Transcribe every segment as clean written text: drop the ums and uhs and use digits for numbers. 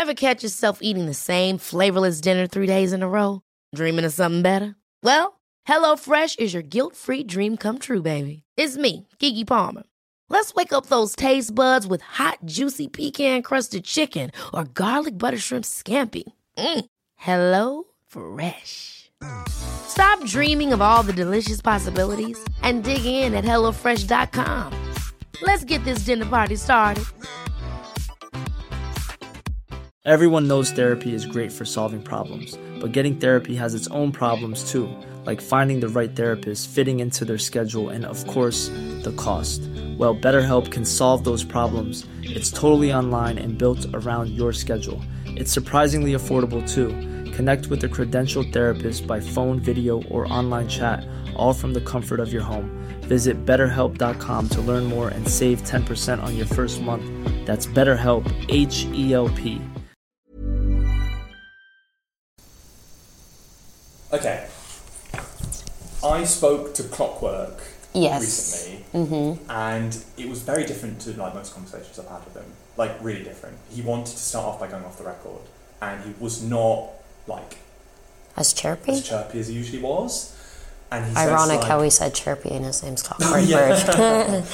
Ever catch yourself eating the same flavorless dinner 3 days in a row? Dreaming of something better? Well, HelloFresh is your guilt-free dream come true, baby. It's me, Keke Palmer. Let's wake up those taste buds with hot, juicy pecan-crusted chicken or garlic butter shrimp scampi. Hello Fresh. Stop dreaming of all the delicious possibilities and dig in at HelloFresh.com. Let's get this dinner party started. Everyone knows therapy is great for solving problems, but getting therapy has its own problems too, like finding the right therapist, fitting into their schedule, and of course, the cost. Well, BetterHelp can solve those problems. It's totally online and built around your schedule. It's surprisingly affordable too. Connect with a credentialed therapist by phone, video, or online chat, all from the comfort of your home. Visit BetterHelp.com to learn more and save 10% on your first month. That's BetterHelp, H-E-L-P. Okay. I spoke to Clockwork recently, and it was very different to like most conversations I've had with him. Like, really different. He wanted to start off by going off the record, and he was not like as chirpy as he usually was. And he ironic says, like, how he said chirpy and his name's Clockwork Bird.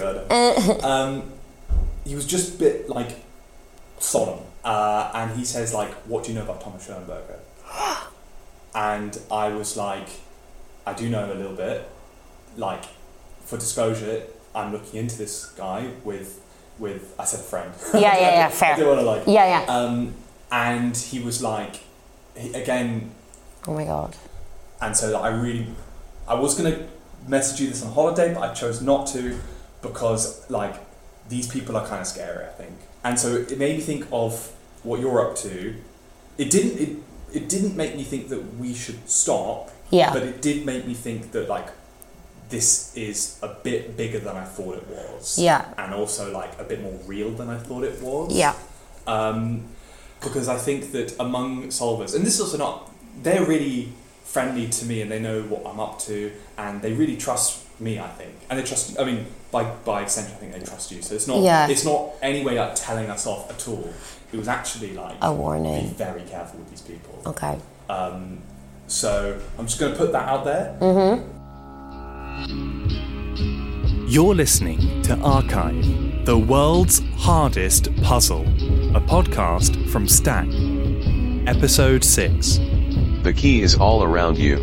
He was just a bit like solemn, and he says like, "What do you know about Thomas Schoenberger?" And I was like, I do know a little bit. Like, for disclosure, I'm looking into this guy with I said a friend. Yeah, fair. I don't want to Yeah. And he was like, again. Oh my god. And so I was gonna message you this on holiday, but I chose not to because like these people are kind of scary, I think. And so it made me think of what you're up to. It didn't make me think that we should stop. Yeah. But it did make me think that like this is a bit bigger than I thought it was. Yeah. And also like a bit more real than I thought it was. Yeah. Because I think that among solvers, and this is also not, they're really friendly to me and they know what I'm up to and they really trust me, I think. And they trust, I mean, by extension, I think they trust you. So it's not any way like telling us off at all. It was actually like a warning. Be very careful with these people. Okay. So I'm just going to put that out there. You're listening to Archive, the world's hardest puzzle, a podcast from Stack. Episode 6. The key is all around you.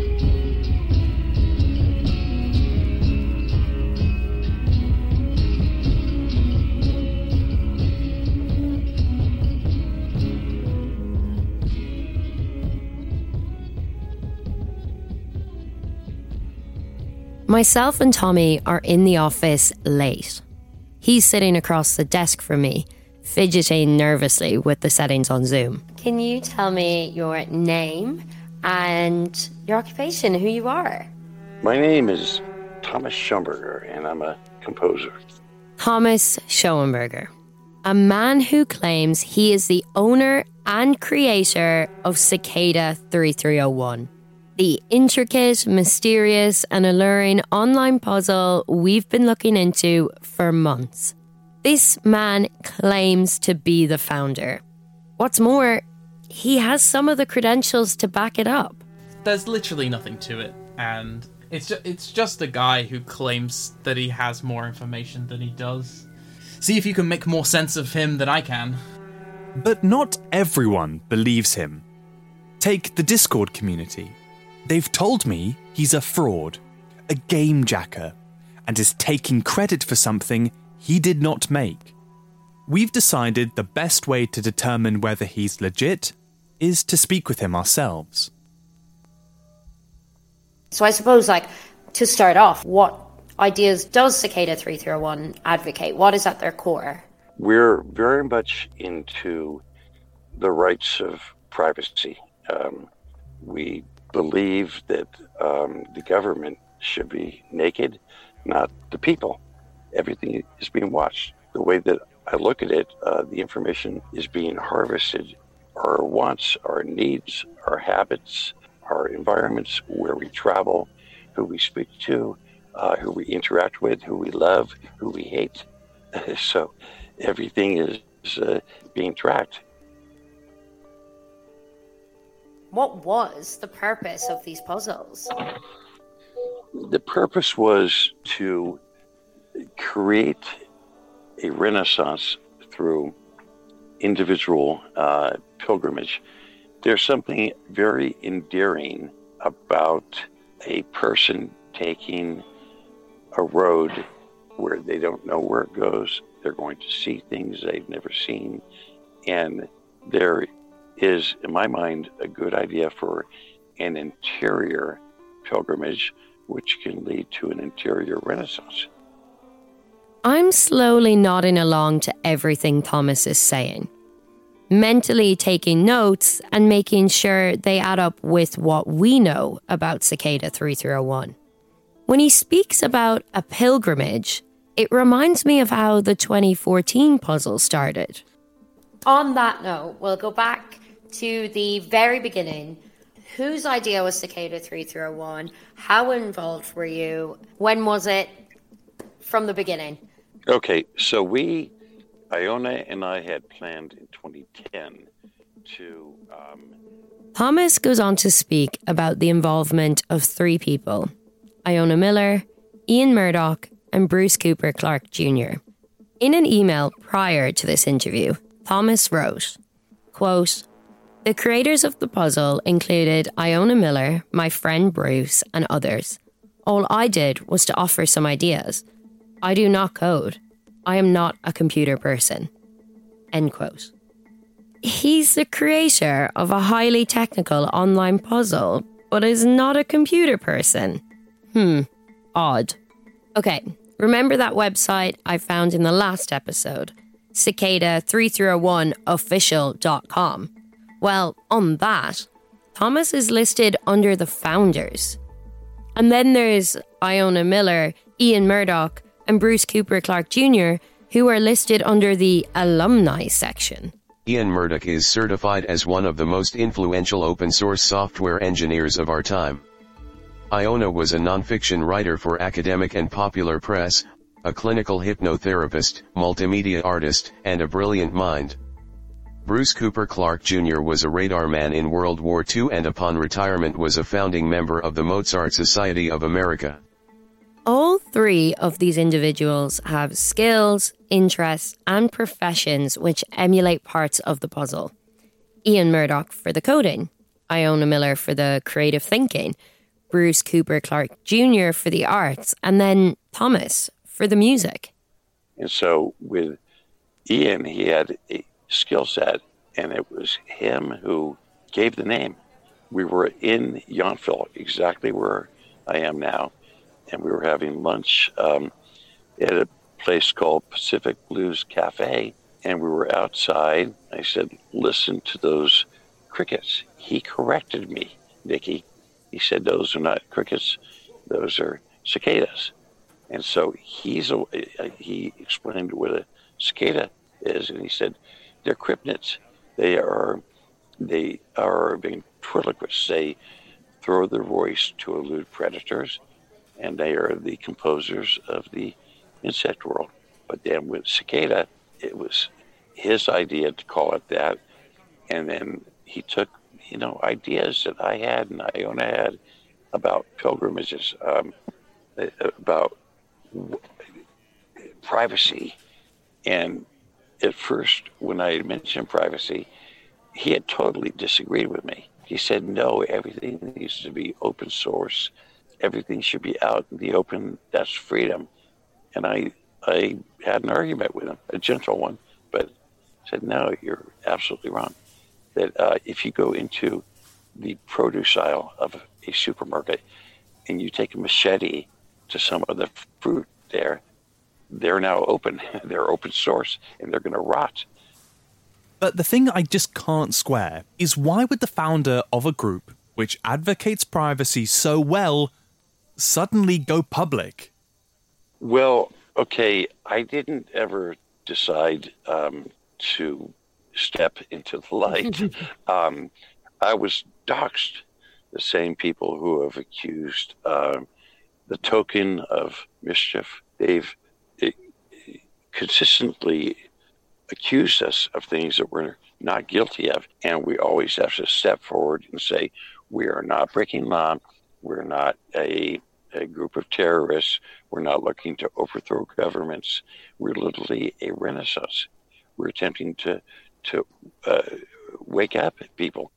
Myself and Tommy are in the office late. He's sitting across the desk from me, fidgeting nervously with the settings on Zoom. Can you tell me your name and your occupation, who you are? My name is Thomas Schoenberger, and I'm a composer. Thomas Schoenberger, a man who claims he is the owner and creator of Cicada 3301. The intricate, mysterious and alluring online puzzle we've been looking into for months. This man claims to be the founder. What's more, he has some of the credentials to back it up. There's literally nothing to it, and it's just a guy who claims that he has more information than he does. See if you can make more sense of him than I can. But not everyone believes him. Take the Discord community. They've told me he's a fraud, a game jacker, and is taking credit for something he did not make. We've decided the best way to determine whether he's legit is to speak with him ourselves. So I suppose, to start off, what ideas does Cicada 3301 advocate? What is at their core? We're very much into the rights of privacy. We believe that the government should be naked, not the people. Everything is being watched. The way that I look at it, the information is being harvested. Our wants, our needs, our habits, our environments, where we travel, who we speak to, who we interact with, who we love, who we hate. So everything is being tracked. What was the purpose of these puzzles? The purpose was to create a renaissance through individual pilgrimage. There's something very endearing about a person taking a road where they don't know where it goes. They're going to see things they've never seen. And there is, in my mind, a good idea for an interior pilgrimage, which can lead to an interior renaissance. I'm slowly nodding along to everything Thomas is saying, mentally taking notes and making sure they add up with what we know about Cicada 3301. When he speaks about a pilgrimage, it reminds me of how the 2014 puzzle started. On that note, we'll go back to the very beginning. Whose idea was Cicada 3301? How involved were you? When was it? From the beginning. Okay, so Iona and I had planned in 2010 to... Thomas goes on to speak about the involvement of three people: Iona Miller, Ian Murdoch, and Bruce Cooper Clark Jr. In an email prior to this interview, Thomas wrote, quote, "The creators of the puzzle included Iona Miller, my friend Bruce, and others. All I did was to offer some ideas. I do not code. I am not a computer person." End quote. He's the creator of a highly technical online puzzle, but is not a computer person. Odd. Okay, remember that website I found in the last episode? Cicada3301official.com. Well, on that, Thomas is listed under the founders. And then there's Iona Miller, Ian Murdoch, and Bruce Cooper Clark Jr., who are listed under the alumni section. Ian Murdoch is certified as one of the most influential open-source software engineers of our time. Iona was a non-fiction writer for academic and popular press, a clinical hypnotherapist, multimedia artist, and a brilliant mind. Bruce Cooper Clark Jr. was a radar man in World War II and upon retirement was a founding member of the Mozart Society of America. All three of these individuals have skills, interests, and professions which emulate parts of the puzzle. Ian Murdoch for the coding, Iona Miller for the creative thinking, Bruce Cooper Clark Jr. for the arts, and then Thomas for the music. And so with Ian, he had a skill set, and it was him who gave the name. We were in Yountville, exactly where I am now, and we were having lunch at a place called Pacific Blues Cafe, and we were outside. I said, "Listen to those crickets." He corrected me, Nikki. He said, "Those are not crickets, those are cicadas." And so he explained what a cicada is, and he said, "They're cryptids. They are ventriloquists. They throw their voice to elude predators, and they are the composers of the insect world." But then with cicada, it was his idea to call it that, and then he took ideas that I had and Iona had about pilgrimages, about privacy. And at first, when I mentioned privacy, he had totally disagreed with me. He said, "No, everything needs to be open source. Everything should be out in the open. That's freedom." And I had an argument with him, a gentle one, but said, "No, you're absolutely wrong. That if you go into the produce aisle of a supermarket and you take a machete to some of the fruit there, they're now open. They're open source, and they're going to rot." But the thing I just can't square is why would the founder of a group which advocates privacy so well suddenly go public? Well, okay, I didn't ever decide to step into the light. I was doxxed. The same people who have accused the token of mischief, they've consistently accused us of things that were not guilty of. And we always have to step forward and say, we are not breaking law. We're not a group of terrorists. We're not looking to overthrow governments. We're literally a renaissance. We're attempting to wake up people.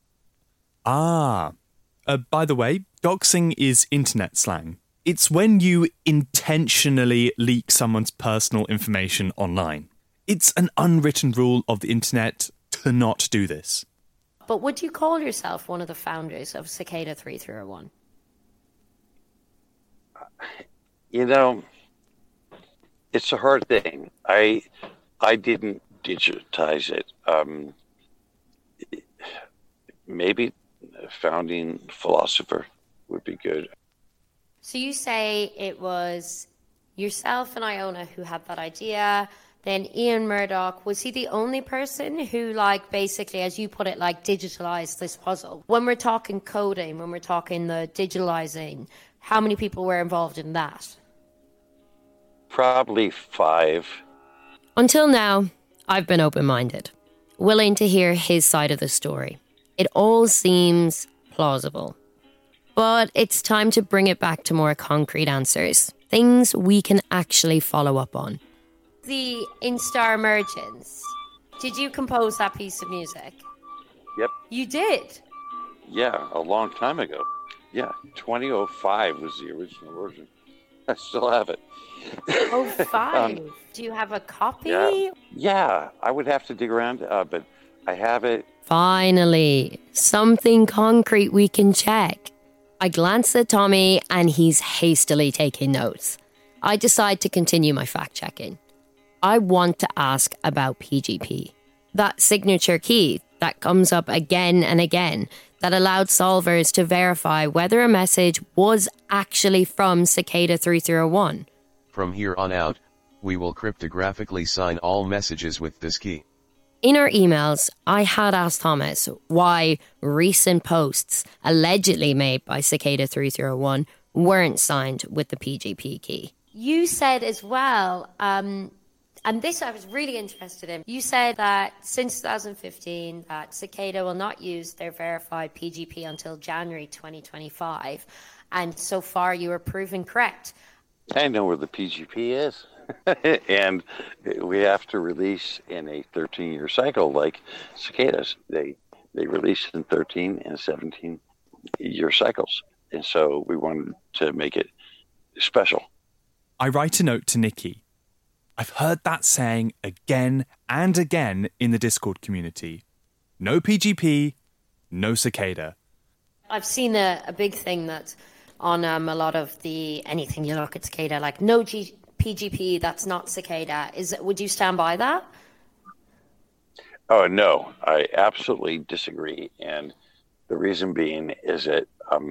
By the way, doxing is internet slang. It's when you intentionally leak someone's personal information online. It's an unwritten rule of the internet to not do this. But would you call yourself one of the founders of Cicada 3301? You know, it's a hard thing. I didn't digitize it. Maybe a founding philosopher would be good. So you say it was yourself and Iona who had that idea. Then Ian Murdoch, was he the only person who, like, basically, as you put it, like, digitalized this puzzle? When we're talking coding, when we're talking the digitalizing, how many people were involved in that? Probably 5. Until now, I've been open-minded, willing to hear his side of the story. It all seems plausible. But it's time to bring it back to more concrete answers, things we can actually follow up on. The Instar Emergence. Did you compose that piece of music? Yep. You did? Yeah, a long time ago. Yeah, 2005 was the original version. I still have it. 05. Do you have a copy? Yeah, I would have to dig around, but I have it. Finally, something concrete we can check. I glance at Tommy and he's hastily taking notes. I decide to continue my fact-checking. I want to ask about PGP. That signature key that comes up again and again that allowed solvers to verify whether a message was actually from Cicada 3301. From here on out, we will cryptographically sign all messages with this key. In our emails, I had asked Thomas why recent posts allegedly made by Cicada 3301 weren't signed with the PGP key. You said as well, and this I was really interested in, you said that since 2015 that Cicada will not use their verified PGP until January 2025, and so far you were proven correct. I know where the PGP is. And we have to release in a 13-year cycle like cicadas. They release in 13 and 17-year cycles. And so we wanted to make it special. I write a note to Nikki. I've heard that saying again and again in the Discord community. No PGP, no cicada. I've seen a big thing that on a lot of the anything you look at Cicada, like no PGP, that's not Cicada. Would you stand by that? Oh, no, I absolutely disagree. And the reason being is that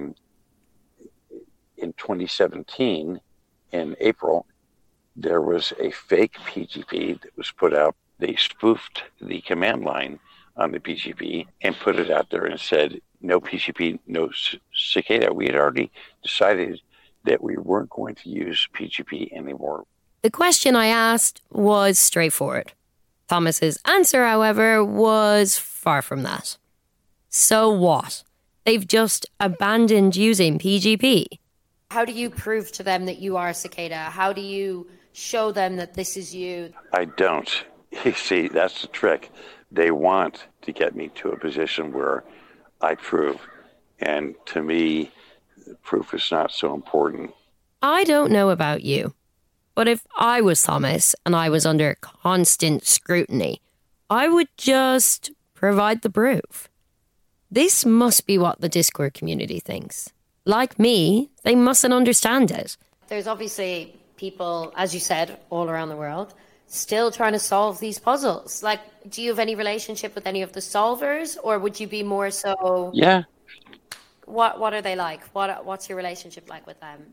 in 2017, in April, there was a fake PGP that was put out. They spoofed the command line on the PGP and put it out there and said, no PGP, no cicada. We had already decided that we weren't going to use PGP anymore. The question I asked was straightforward. Thomas's answer, however, was far from that. So what? They've just abandoned using PGP. How do you prove to them that you are Cicada? How do you show them that this is you? I don't. You see, that's the trick. They want to get me to a position where I prove. And to me, proof is not so important. I don't know about you, but if I was Thomas and I was under constant scrutiny, I would just provide the proof. This must be what the Discord community thinks. Like me, they mustn't understand it. There's obviously people, as you said, all around the world, still trying to solve these puzzles. Like, do you have any relationship with any of the solvers, or would you be more so... Yeah. What are they like? What's your relationship like with them?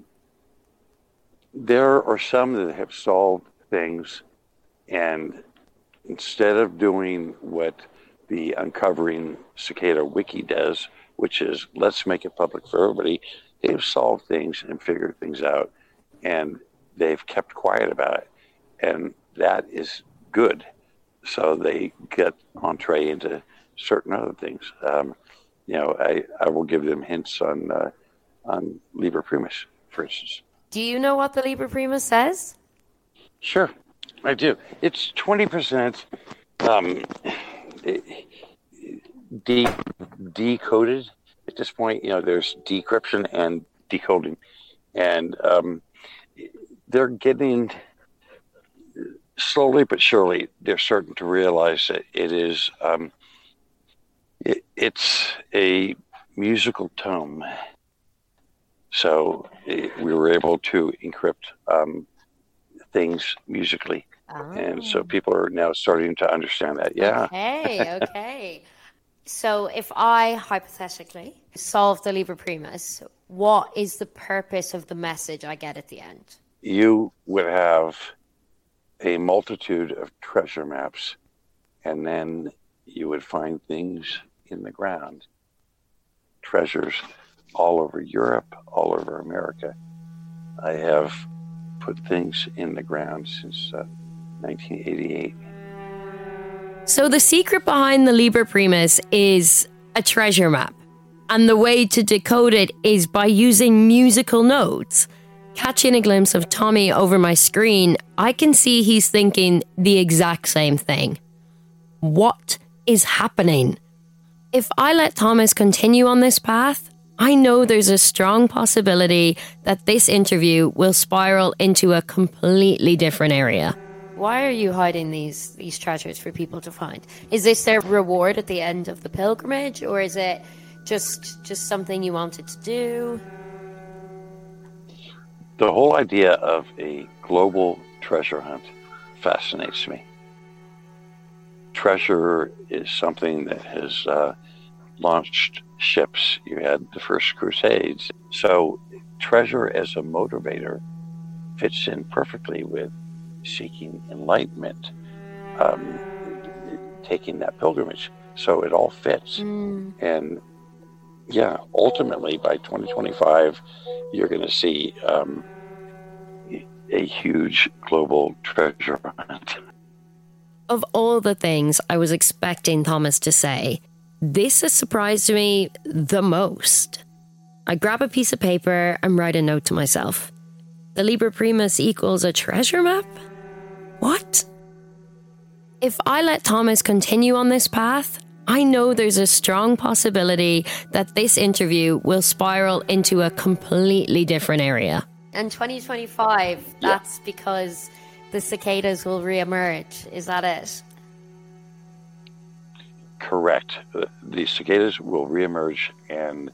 There are some that have solved things, and instead of doing what the Uncovering Cicada Wiki does, which is let's make it public for everybody, they've solved things and figured things out, and they've kept quiet about it. And that is good. so they get entree into certain other things. I will give them hints on Liber Primus, for instance. Do you know what the Liber Primus says? Sure, I do. It's 20% decoded at this point. There's decryption and decoding, and they're getting, slowly but surely, they're starting to realize that it is it's a musical tome. So we were able to encrypt things musically. Oh. And so people are now starting to understand that. Yeah. Okay. So if I hypothetically solve the Liber Primus, what is the purpose of the message I get at the end? You would have a multitude of treasure maps, and then you would find things in the ground. Treasures all over Europe, all over America. I have put things in the ground since 1988. So the secret behind the Liber Primus is a treasure map. And the way to decode it is by using musical notes. Catching a glimpse of Tommy over my screen, I can see he's thinking the exact same thing. What is happening? If I let Thomas continue on this path, I know there's a strong possibility that this interview will spiral into a completely different area. Why are you hiding these treasures for people to find? Is this their reward at the end of the pilgrimage, or is it just something you wanted to do? The whole idea of a global treasure hunt fascinates me. Treasure is something that has launched ships. You had the first Crusades. So treasure as a motivator fits in perfectly with seeking enlightenment, taking that pilgrimage. So it all fits. And yeah, ultimately by 2025, you're going to see a huge global treasure hunt. Of all the things I was expecting Thomas to say, this has surprised me the most. I grab a piece of paper and write a note to myself. The Liber Primus equals a treasure map? What? If I let Thomas continue on this path, I know there's a strong possibility that this interview will spiral into a completely different area. And 2025, that's because the cicadas will reemerge. Is that it? Correct. The cicadas will reemerge, and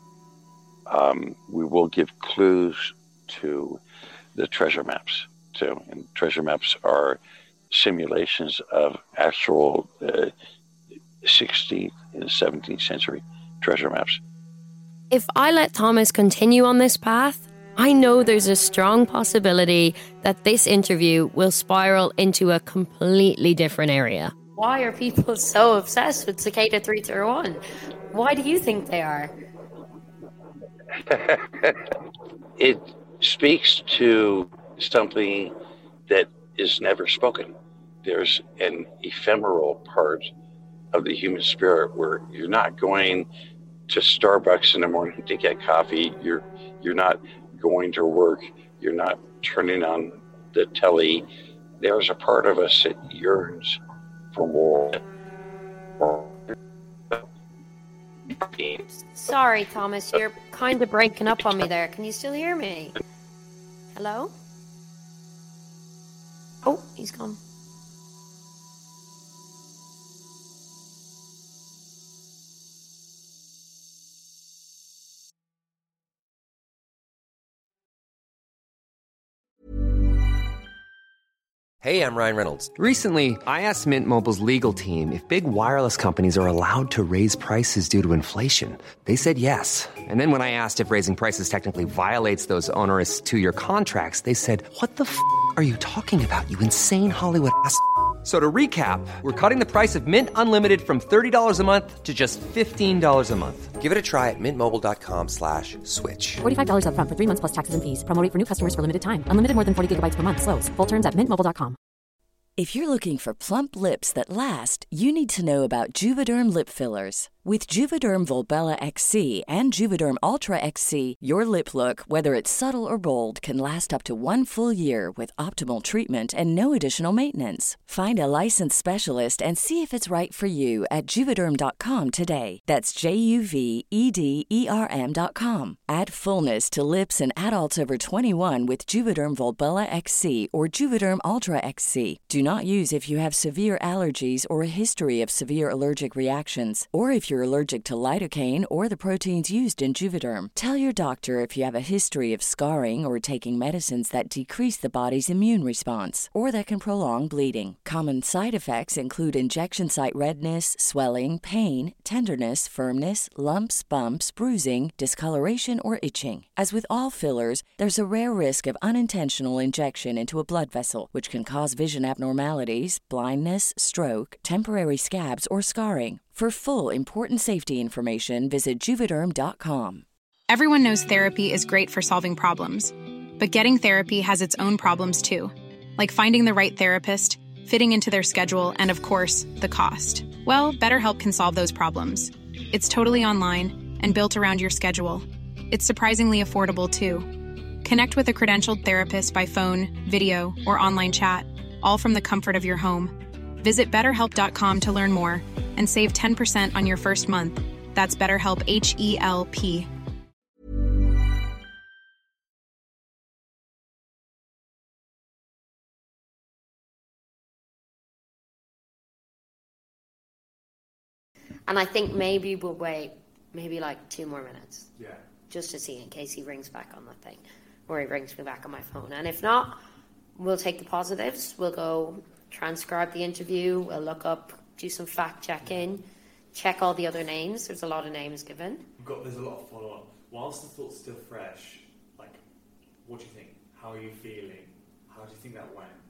we will give clues to the treasure maps too. And treasure maps are simulations of actual 16th and 17th century treasure maps. If I let Thomas continue on this path, I know there's a strong possibility that this interview will spiral into a completely different area. Why are people so obsessed with Cicada 301? Why do you think they are? It speaks to something that is never spoken. There's an ephemeral part of the human spirit where you're not going to Starbucks in the morning to get coffee. You're not going to work. You're not turning on the telly. There's a part of us that yearns for more. Sorry, Thomas, you're kind of breaking up on me there. Can you still hear me? Hello? Oh, he's gone. Hey, I'm Ryan Reynolds. Recently, I asked Mint Mobile's legal team if big wireless companies are allowed to raise prices due to inflation. They said yes. And then when I asked if raising prices technically violates those onerous 2-year contracts, they said, "What the f*** are you talking about, you insane Hollywood ass f- So to recap, we're cutting the price of Mint Unlimited from $30 a month to just $15 a month. Give it a try at mintmobile.com/switch. $45 up front for 3 months plus taxes and fees. Promo rate for new customers for limited time. Unlimited more than 40 gigabytes per month. Slows full terms at mintmobile.com. If you're looking for plump lips that last, you need to know about Juvederm lip fillers. With Juvederm Volbella XC and Juvederm Ultra XC, your lip look, whether it's subtle or bold, can last up to 1 full year with optimal treatment and no additional maintenance. Find a licensed specialist and see if it's right for you at Juvederm.com today. That's JUVEDERM.com. Add fullness to lips in adults over 21 with Juvederm Volbella XC or Juvederm Ultra XC. Do not use if you have severe allergies or a history of severe allergic reactions, or if you're allergic to lidocaine or the proteins used in Juvederm. Tell your doctor if you have a history of scarring or taking medicines that decrease the body's immune response or that can prolong bleeding. Common side effects include injection site redness, swelling, pain, tenderness, firmness, lumps, bumps, bruising, discoloration, or itching. As with all fillers, there's a rare risk of unintentional injection into a blood vessel, which can cause vision abnormalities, blindness, stroke, temporary scabs, or scarring. For full, important safety information, visit Juvederm.com. Everyone knows therapy is great for solving problems, but getting therapy has its own problems too, like finding the right therapist, fitting into their schedule, and of course, the cost. Well, BetterHelp can solve those problems. It's totally online and built around your schedule. It's surprisingly affordable too. Connect with a credentialed therapist by phone, video, or online chat, all from the comfort of your home. Visit BetterHelp.com to learn more and save 10% on your first month. That's BetterHelp, H-E-L-P. And I think maybe we'll wait maybe like 2 more minutes. Yeah. Just to see in case he rings back on the thing. Or he rings me back on my phone. And if not, we'll take the positives. We'll go transcribe the interview. We'll look up, do some fact checking, check all the other names. There's a lot of names given. There's a lot of follow up. Whilst the thought's still fresh, like, what do you think? How are you feeling? How do you think that went?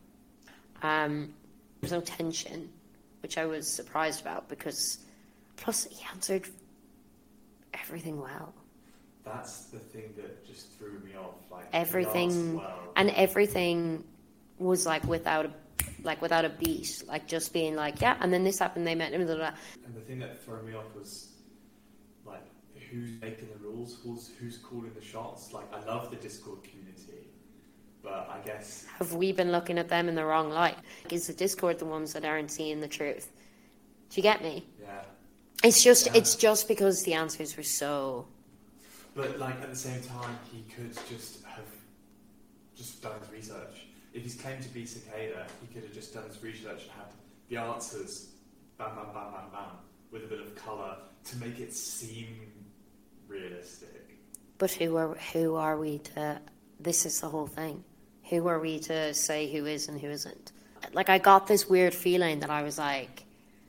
There's no tension, which I was surprised about because, plus he answered everything well. That's the thing that just threw me off. Like everything, and everything was like without a beat, like just being like, yeah, and then this happened, they met him, blah, blah, blah. And the thing that threw me off was like, who's making the rules? Who's calling the shots? Like, I love the Discord community, but I guess have we been looking at them in the wrong light? Is the Discord the ones that aren't seeing the truth? Do you get me? Yeah. It's just because the answers were so. But like at the same time, he could just have just done his research. If he's claimed to be Cicada, he could have just done his research and had the answers, bam, bam, bam, bam, bam, with a bit of colour to make it seem realistic. But who are we to? This is the whole thing. Who are we to say who is and who isn't? Like, I got this weird feeling that I was like,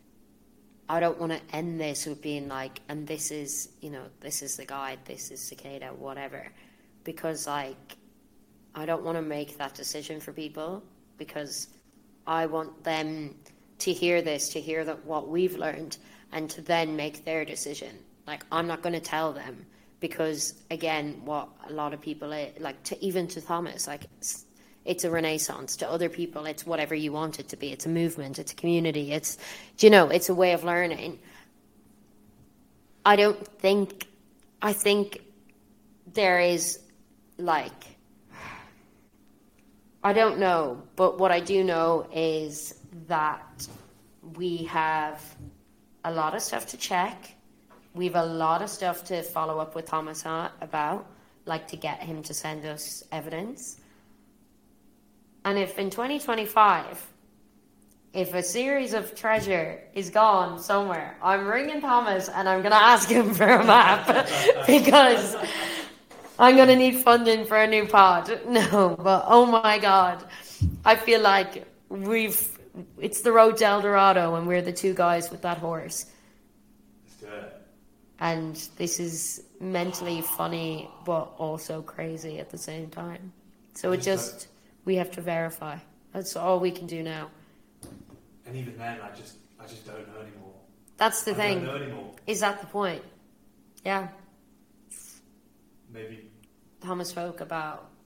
I don't want to end this with being like, and this is, this is the guide, this is Cicada, whatever. Because, like, I don't want to make that decision for people because I want them to hear this, to hear that what we've learned, and to then make their decision. Like, I'm not going to tell them because, again, what a lot of people, like, even to Thomas, like, it's a renaissance. To other people, it's whatever you want it to be. It's a movement. It's a community. It's, it's a way of learning. I think there is, like, I don't know, but what I do know is that we have a lot of stuff to check. We have a lot of stuff to follow up with Thomas about, like to get him to send us evidence. And if in 2025, if a series of treasure is gone somewhere, I'm ringing Thomas and I'm going to ask him for a map because I'm going to need funding for a new pod. No, but oh my God. I feel like it's the road to El Dorado and we're the two guys with that horse. Let's do it. And this is mentally funny, but also crazy at the same time. So we have to verify. That's all we can do now. And even then, I just don't know anymore. That's the thing. I don't know anymore. Is that the point? Yeah. Maybe. Thomas spoke about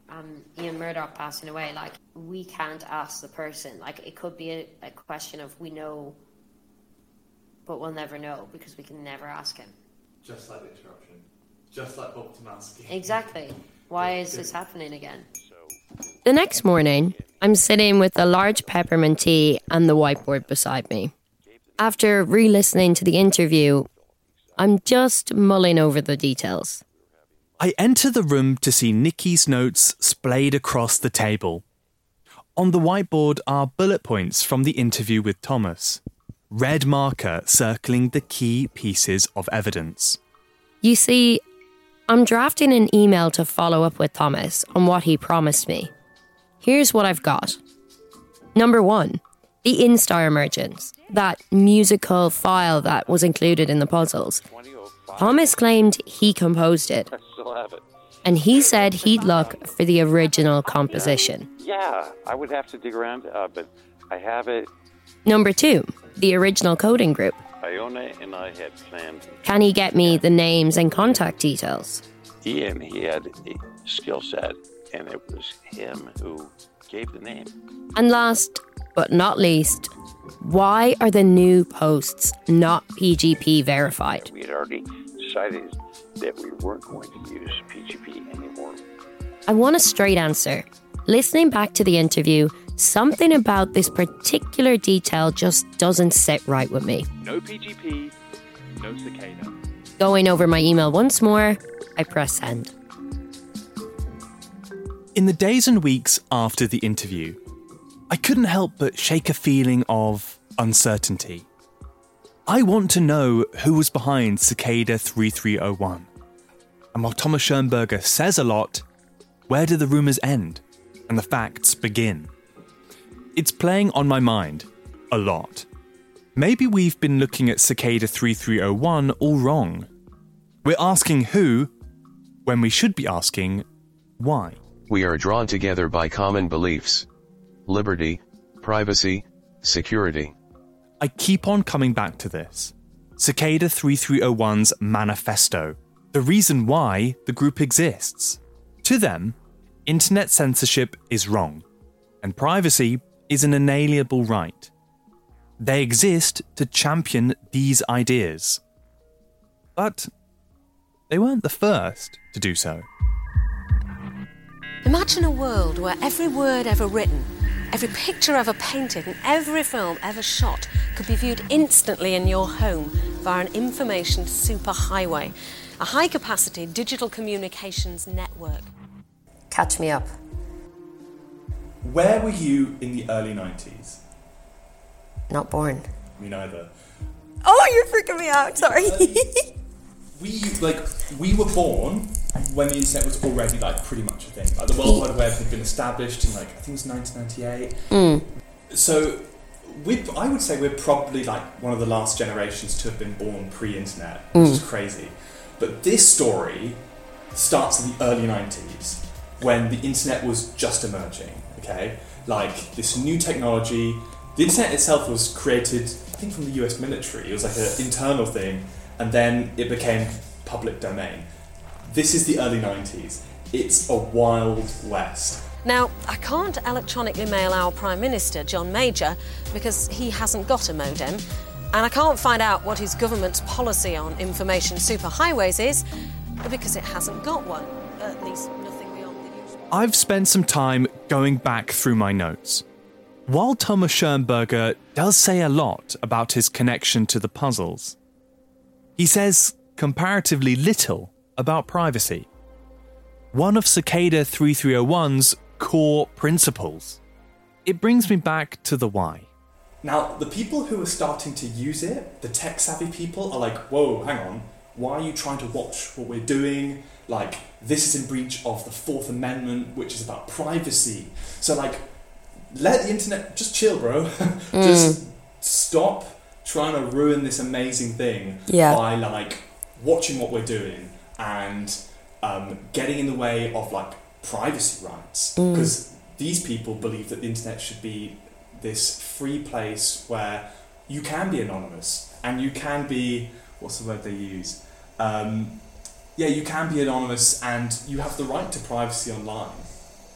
Ian Murdoch passing away, like, we can't ask the person. Like, it could be a question of we know, but we'll never know because we can never ask him. Just like the interruption. Just like Bob Tomasky. Exactly. Why is this happening again? The next morning, I'm sitting with a large peppermint tea and the whiteboard beside me. After re-listening to the interview, I'm just mulling over the details. I enter the room to see Nikki's notes splayed across the table. On the whiteboard are bullet points from the interview with Thomas. Red marker circling the key pieces of evidence. You see, I'm drafting an email to follow up with Thomas on what he promised me. Here's what I've got. Number 1, the Instar emergence, that musical file that was included in the puzzles. Thomas claimed he composed it. I still have it. And he said he'd look for the original composition. Yeah, I would have to dig around, but I have it. Number 2, the original coding group. Iona and I had planned. Can he get me the names and contact details? Ian, he had a skill set, and it was him who gave the name. And last but not least, why are the new posts not PGP verified? We had already decided that we weren't going to use PGP anymore. I want a straight answer. Listening back to the interview, something about this particular detail just doesn't sit right with me. No PGP, no cicada. Going over my email once more, I press send. In the days and weeks after the interview, I couldn't help but shake a feeling of uncertainty. I want to know who was behind Cicada 3301. And while Thomas Schoenberger says a lot, where do the rumours end and the facts begin? It's playing on my mind a lot. Maybe we've been looking at Cicada 3301 all wrong. We're asking who when we should be asking why. We are drawn together by common beliefs. Liberty, privacy, security. I keep on coming back to this. Cicada 3301's manifesto. The reason why the group exists. To them, internet censorship is wrong, and privacy is an inalienable right. They exist to champion these ideas. But they weren't the first to do so. Imagine a world where every word ever written, every picture ever painted, and every film ever shot could be viewed instantly in your home via an information superhighway, a high-capacity digital communications network. Catch me up. Where were you in the early 90s? Not born. Me neither. Oh, you're freaking me out, sorry. We were born when the internet was already pretty much a thing. Like the World Wide Web had been established in I think it was 1998. So I would say we're probably one of the last generations to have been born pre-internet, which is crazy. But this story starts in the early 90s when the internet was just emerging, okay? This new technology. The internet itself was created, I think, from the US military. It was an internal thing, and then it became public domain. This is the early 90s. It's a wild west. Now, I can't electronically mail our Prime Minister, John Major, because he hasn't got a modem, and I can't find out what his government's policy on information superhighways is, because it hasn't got one. At least nothing beyond the usual. I've spent some time going back through my notes. While Thomas Schoenberger does say a lot about his connection to the puzzles, he says comparatively little about privacy. One of Cicada 3301's core principles. It brings me back to the why. Now, the people who are starting to use it, the tech-savvy people, are whoa, hang on, why are you trying to watch what we're doing? This is in breach of the Fourth Amendment, which is about privacy. So, let the internet, just chill, bro. Just stop trying to ruin this amazing thing by, watching what we're doing and getting in the way of, privacy rights. Because these people believe that the internet should be this free place where you can be anonymous and you can be, what's the word they use? You can be anonymous and you have the right to privacy online.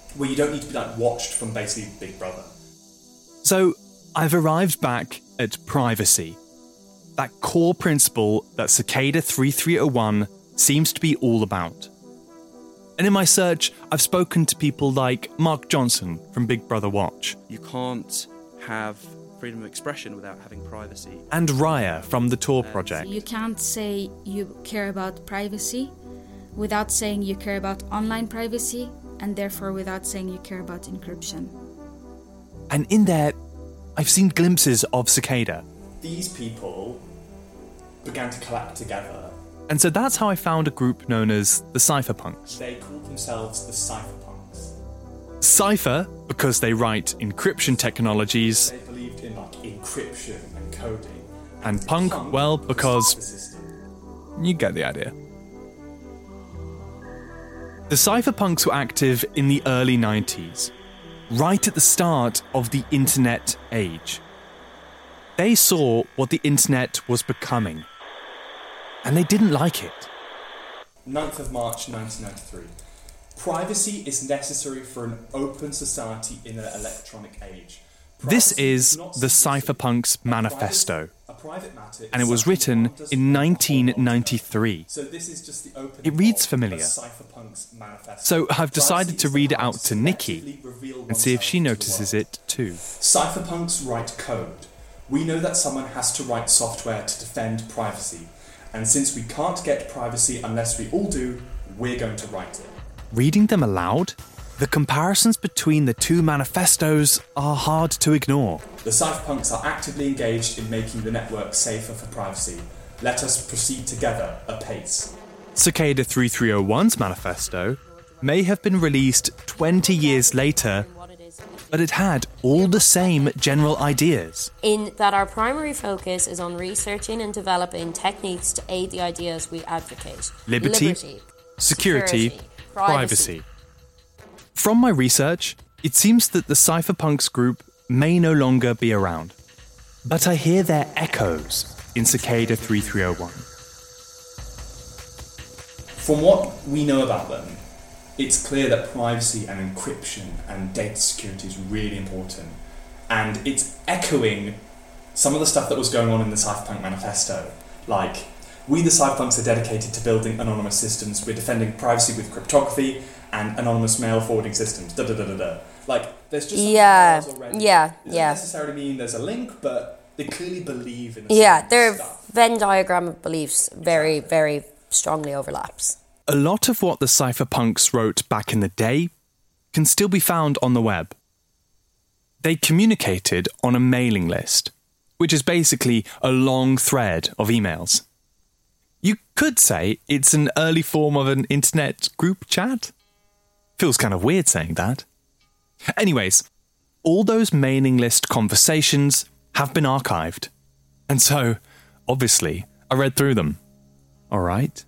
where you don't need to be like watched from basically Big Brother. So I've arrived back at privacy, that core principle that Cicada 3301 seems to be all about. And in my search, I've spoken to people like Mark Johnson from Big Brother Watch. You can't have freedom of expression without having privacy. And Raya from the Tor Project. You can't say you care about privacy without saying you care about online privacy, and therefore without saying you care about encryption. And in there, I've seen glimpses of Cicada. These people began to collect together. And so that's how I found a group known as the Cypherpunks. They called themselves the Cypherpunks. Cypher, because they write encryption technologies. They believed in like encryption and coding. And punk, well, because you get the idea. The Cypherpunks were active in the early 90s, right at the start of the internet age. They saw what the internet was becoming, and they didn't like it. 9th of March 1993. Privacy is necessary for an open society in an electronic age. This is the Cypherpunks Manifesto, and it was written in 1993. So this is just the opening. It reads of familiar. the Cypherpunks Manifesto. So I've decided to read it out to Nikki and see if she notices it too. Cypherpunks write code. We know that someone has to write software to defend privacy. And since we can't get privacy unless we all do, we're going to write it. Reading them aloud, the comparisons between the two manifestos are hard to ignore. The Cypherpunks are actively engaged in making the network safer for privacy. Let us proceed together apace. Cicada 3301's manifesto may have been released 20 years later, but it had all the same general ideas. In that our primary focus is on researching and developing techniques to aid the ideas we advocate. Liberty, security, privacy. From my research, it seems that the Cypherpunks group may no longer be around. But I hear their echoes in Cicada 3301. From what we know about them, it's clear that privacy and encryption and data security is really important. And it's echoing some of the stuff that was going on in the Cypherpunk Manifesto. Like, we the Cypherpunks are dedicated to building anonymous systems. We're defending privacy with cryptography and anonymous mail forwarding systems. Like, there's just already. Yeah. It doesn't necessarily mean there's a link, but they clearly believe in the same their stuff. Venn diagram of beliefs very, very strongly overlaps. A lot of what the Cypherpunks wrote back in the day can still be found on the web. They communicated on a mailing list, which is basically a long thread of emails. You could say it's an early form of an internet group chat. Feels kind of weird saying that. Anyways, all those mailing list conversations have been archived. And so, obviously, I read through them. All right.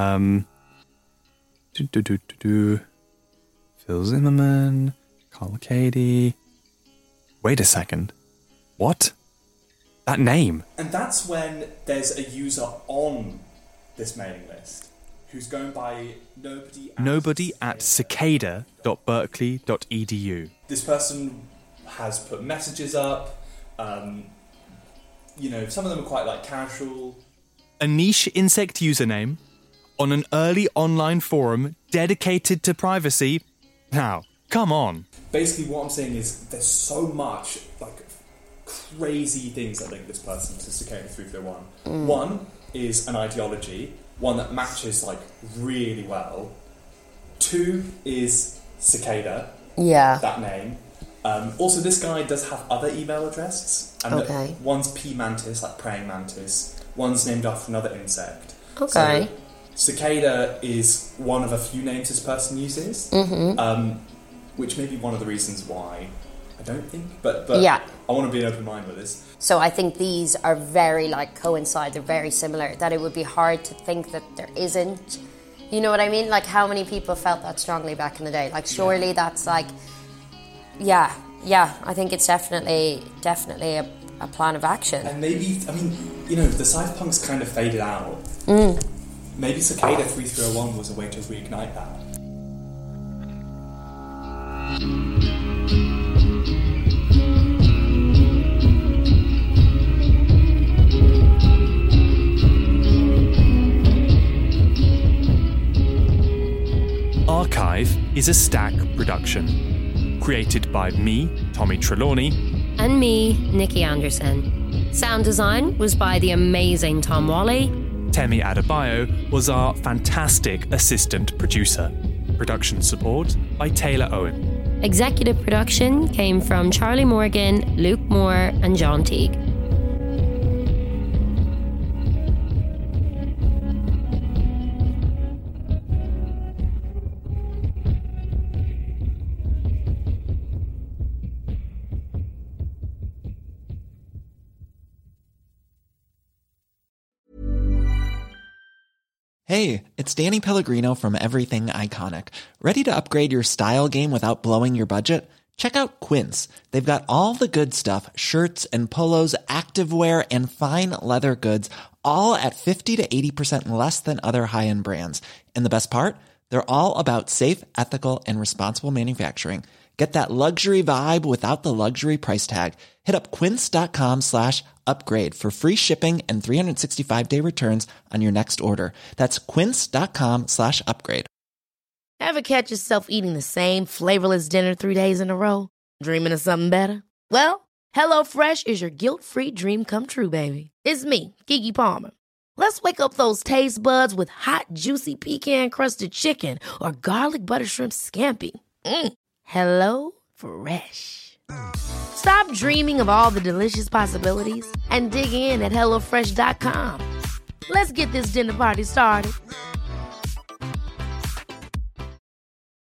Phil Zimmerman, Carl Cady. Wait a second. What? That name? And that's when there's a user on this mailing list who's going by nobody at cicada.berkeley.edu. This person has put messages up. Some of them are quite like casual. A niche insect username on an early online forum dedicated to privacy. Now, come on. Basically, what I'm saying is there's so much like crazy things that link this person to Cicada 331. One is an ideology, one that matches like really well. Two is Cicada. Yeah. That name. Also, this guy does have other email addresses. And one's P mantis, like praying mantis. One's named after another insect. Okay. So, Cicada is one of a few names this person uses, which may be one of the reasons why. I don't think, but yeah. I want to be an open mind with this. So I think these are very coincide. They're very similar. That it would be hard to think that there isn't. You know what I mean? Like how many people felt that strongly back in the day? Like surely that's like, yeah. I think it's definitely a plan of action. And maybe the Cypherpunks kind of faded out. Maybe Cicada 3301 was a way to reignite that. Archive is a Stack production. Created by me, Tommy Trelawney. And me, Nikki Anderson. Sound design was by the amazing Tom Wally. Temi Adebayo was our fantastic assistant producer. Production support by Taylor Owen. Executive production came from Charlie Morgan, Luke Moore, and John Teague. Hey, it's Danny Pellegrino from Everything Iconic. Ready to upgrade your style game without blowing your budget? Check out Quince. They've got all the good stuff, shirts and polos, activewear, and fine leather goods, all at 50 to 80% less than other high-end brands. And the best part? They're all about safe, ethical, and responsible manufacturing. Get that luxury vibe without the luxury price tag. Hit up quince.com/upgrade for free shipping and 365-day returns on your next order. That's quince.com/upgrade. Ever catch yourself eating the same flavorless dinner 3 days in a row? Dreaming of something better? Well, HelloFresh is your guilt-free dream come true, baby. It's me, Keke Palmer. Let's wake up those taste buds with hot, juicy pecan-crusted chicken or garlic butter shrimp scampi. Hello Fresh. Stop dreaming of all the delicious possibilities and dig in at HelloFresh.com. Let's get this dinner party started.